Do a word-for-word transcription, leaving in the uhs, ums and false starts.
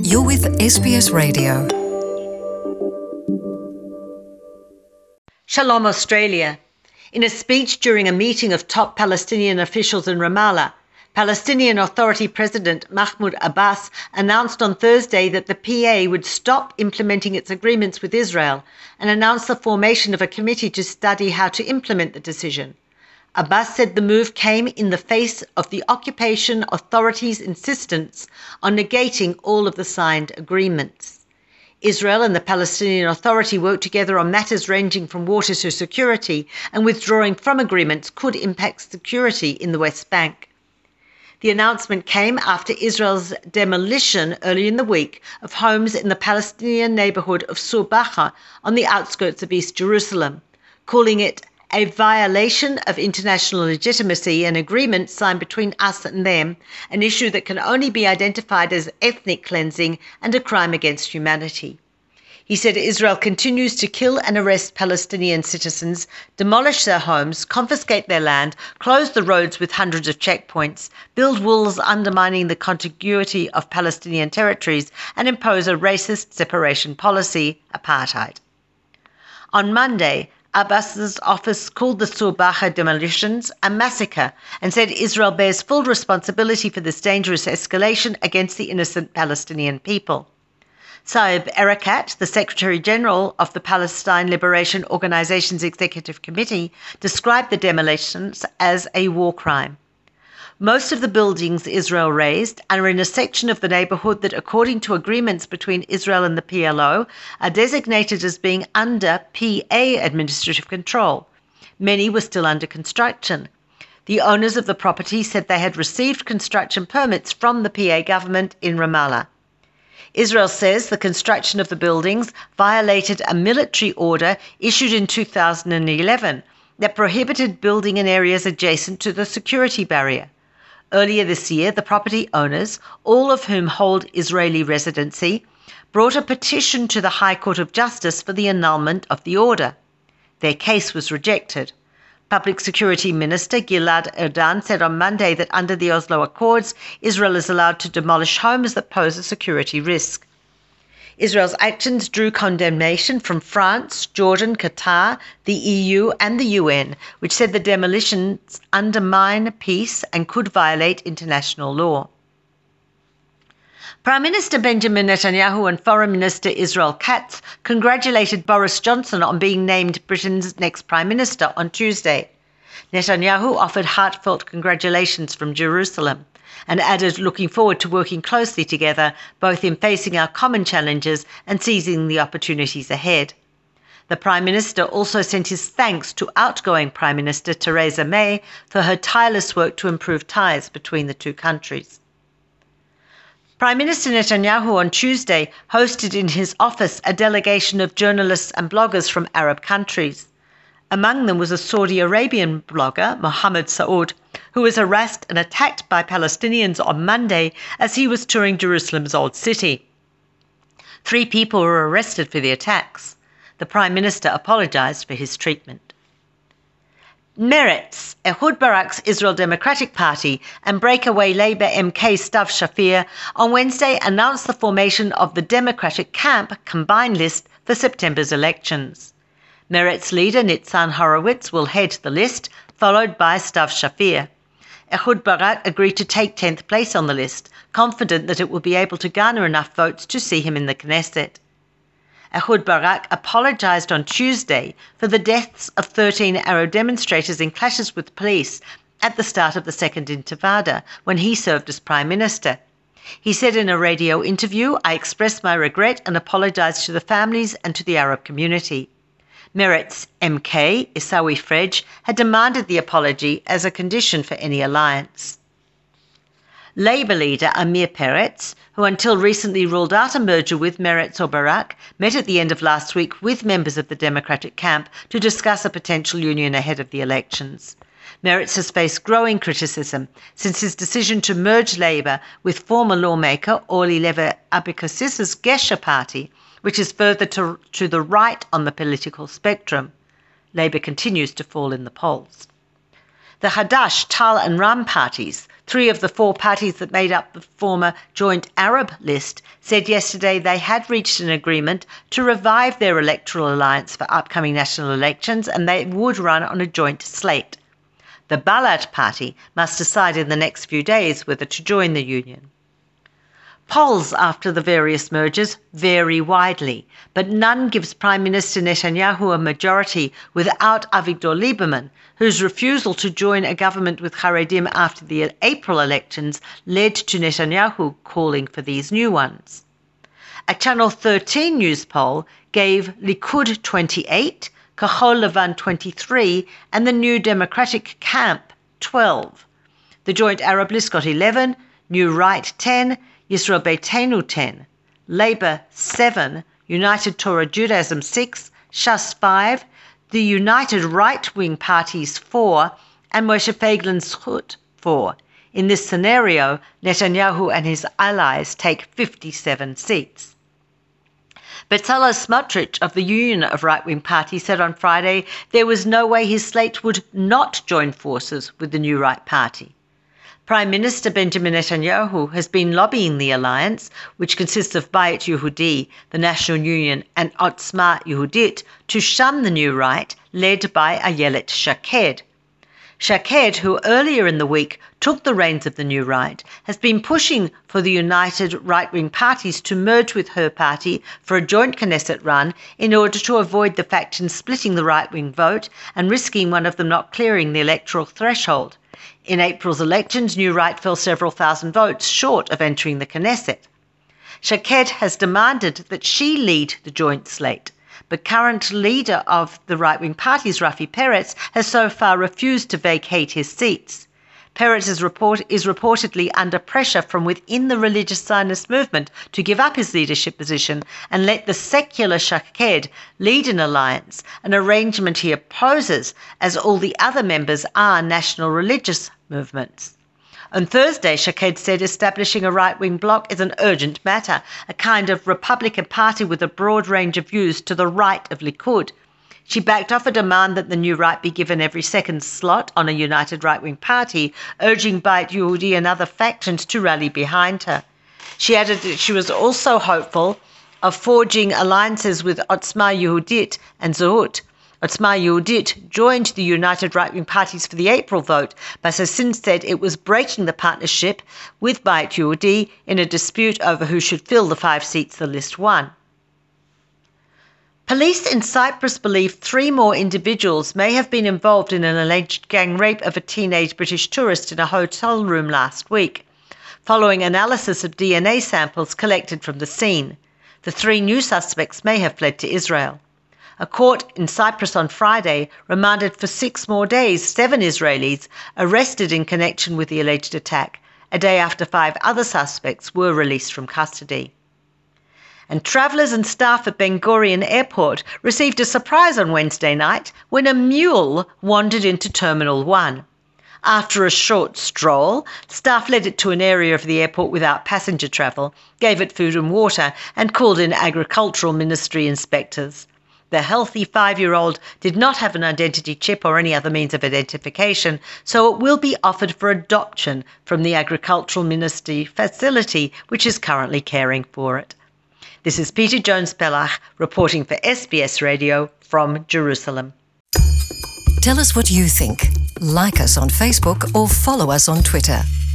You're with S B S Radio. Shalom Australia. In a speech during a meeting of top Palestinian officials in Ramallah, Palestinian Authority President Mahmoud Abbas announced on Thursday that the P A would stop implementing its agreements with Israel and announced the formation of a committee to study how to implement the decision. Abbas said the move came in the face of the occupation authorities' insistence on negating all of the signed agreements. Israel and the Palestinian Authority work together on matters ranging from water to security, and withdrawing from agreements could impact security in the West Bank. The announcement came after Israel's demolition early in the week of homes in the Palestinian neighborhood of Surbacha on the outskirts of East Jerusalem, calling it a violation of international legitimacy and agreements signed between us and them, an issue that can only be identified as ethnic cleansing and a crime against humanity. He said Israel continues to kill and arrest Palestinian citizens, demolish their homes, confiscate their land, close the roads with hundreds of checkpoints, build walls undermining the contiguity of Palestinian territories, and impose a racist separation policy, apartheid. On Monday, Abbas's office called the Surbacha demolitions a massacre and said Israel bears full responsibility for this dangerous escalation against the innocent Palestinian people. Saeb Erekat, the Secretary General of the Palestine Liberation Organization's Executive Committee, described the demolitions as a war crime. Most of the buildings Israel razed are in a section of the neighborhood that, according to agreements between Israel and the P L O, are designated as being under P A administrative control. Many were still under construction. The owners of the property said they had received construction permits from the P A government in Ramallah. Israel says the construction of the buildings violated a military order issued in two thousand eleven that prohibited building in areas adjacent to the security barrier. Earlier this year, the property owners, all of whom hold Israeli residency, brought a petition to the High Court of Justice for the annulment of the order. Their case was rejected. Public Security Minister Gilad Erdan said on Monday that under the Oslo Accords, Israel is allowed to demolish homes that pose a security risk. Israel's actions drew condemnation from France, Jordan, Qatar, the E U and the U N, which said the demolitions undermine peace and could violate international law. Prime Minister Benjamin Netanyahu and Foreign Minister Israel Katz congratulated Boris Johnson on being named Britain's next Prime Minister on Tuesday. Netanyahu offered heartfelt congratulations from Jerusalem and added, looking forward to working closely together, both in facing our common challenges and seizing the opportunities ahead. The Prime Minister also sent his thanks to outgoing Prime Minister Theresa May for her tireless work to improve ties between the two countries. Prime Minister Netanyahu on Tuesday hosted in his office a delegation of journalists and bloggers from Arab countries. Among them was a Saudi Arabian blogger, Mohammed Saud, who was harassed and attacked by Palestinians on Monday as he was touring Jerusalem's Old City. Three people were arrested for the attacks. The Prime Minister apologized for his treatment. Meretz, Ehud Barak's Israel Democratic Party, and breakaway Labour M K Stav Shafir on Wednesday announced the formation of the Democratic Camp Combined List for September's elections. Meretz leader Nitzan Horowitz will head the list, followed by Stav Shafir. Ehud Barak agreed to take tenth place on the list, confident that it will be able to garner enough votes to see him in the Knesset. Ehud Barak apologized on Tuesday for the deaths of thirteen Arab demonstrators in clashes with police at the start of the Second Intifada, when he served as Prime Minister. He said in a radio interview, "I express my regret and apologize to the families and to the Arab community." Meretz M K, Isawi Frej, had demanded the apology as a condition for any alliance. Labour leader Amir Peretz, who until recently ruled out a merger with Meretz or Barak, met at the end of last week with members of the Democratic camp to discuss a potential union ahead of the elections. Meretz has faced growing criticism since his decision to merge Labour with former lawmaker Orly Levy Abekasis's Gesher party, which is further to, to the right on the political spectrum. Labour continues to fall in the polls. The Hadash, Tal and Ram parties, three of the four parties that made up the former Joint Arab List, said yesterday they had reached an agreement to revive their electoral alliance for upcoming national elections, and they would run on a joint slate. The Balad party must decide in the next few days whether to join the union. Polls after the various mergers vary widely, but none gives Prime Minister Netanyahu a majority without Avigdor Lieberman, whose refusal to join a government with Haredim after the April elections led to Netanyahu calling for these new ones. A Channel thirteen news poll gave Likud twenty-eight, Kahol Levan twenty-three, and the New Democratic Camp twelve. The Joint Arab List got eleven, New Right ten, Yisrael Beitenu ten, Labour seven, United Torah Judaism six, Shas five, the United Right-Wing Parties four, and Moshe Feiglin's Zchut four. In this scenario, Netanyahu and his allies take fifty-seven seats. Bezalel Smotrich of the Union of Right-Wing Parties said on Friday there was no way his slate would not join forces with the New Right Party. Prime Minister Benjamin Netanyahu has been lobbying the alliance, which consists of Bayit Yehudi, the National Union, and Otzma Yehudit, to shun the New Right, led by Ayelet Shaked. Shaked, who earlier in the week took the reins of the New Right, has been pushing for the united right-wing parties to merge with her party for a joint Knesset run in order to avoid the factions splitting the right-wing vote and risking one of them not clearing the electoral threshold. In April's elections, New Right fell several thousand votes short of entering the Knesset. Shaked has demanded that she lead the joint slate, but current leader of the right-wing parties, Rafi Peretz, has so far refused to vacate his seats. Peretz is, report, is reportedly under pressure from within the religious Zionist movement to give up his leadership position and let the secular Shaked lead an alliance, an arrangement he opposes, as all the other members are national religious movements. On Thursday, Shaked said establishing a right-wing bloc is an urgent matter, a kind of Republican Party with a broad range of views to the right of Likud. She backed off a demand that the New Right be given every second slot on a united right-wing party, urging Bayit Yehudi and other factions to rally behind her. She added that she was also hopeful of forging alliances with Otzma Yehudit and Zchut. Otzma Yehudit joined the united right-wing parties for the April vote, but has since said it was breaking the partnership with Bayit Yehudi in a dispute over who should fill the five seats the list won. Police in Cyprus believe three more individuals may have been involved in an alleged gang rape of a teenage British tourist in a hotel room last week, following analysis of D N A samples collected from the scene. The three new suspects may have fled to Israel. A court in Cyprus on Friday remanded for six more days seven Israelis arrested in connection with the alleged attack, a day after five other suspects were released from custody. And travellers and staff at Ben Gurion Airport received a surprise on Wednesday night when a mule wandered into Terminal one. After a short stroll, staff led it to an area of the airport without passenger travel, gave it food and water, and called in Agricultural Ministry inspectors. The healthy five-year-old did not have an identity chip or any other means of identification, so it will be offered for adoption from the Agricultural Ministry facility, which is currently caring for it. This is Peter Jones-Pellach reporting for S B S Radio from Jerusalem. Tell us what you think. Like us on Facebook or follow us on Twitter.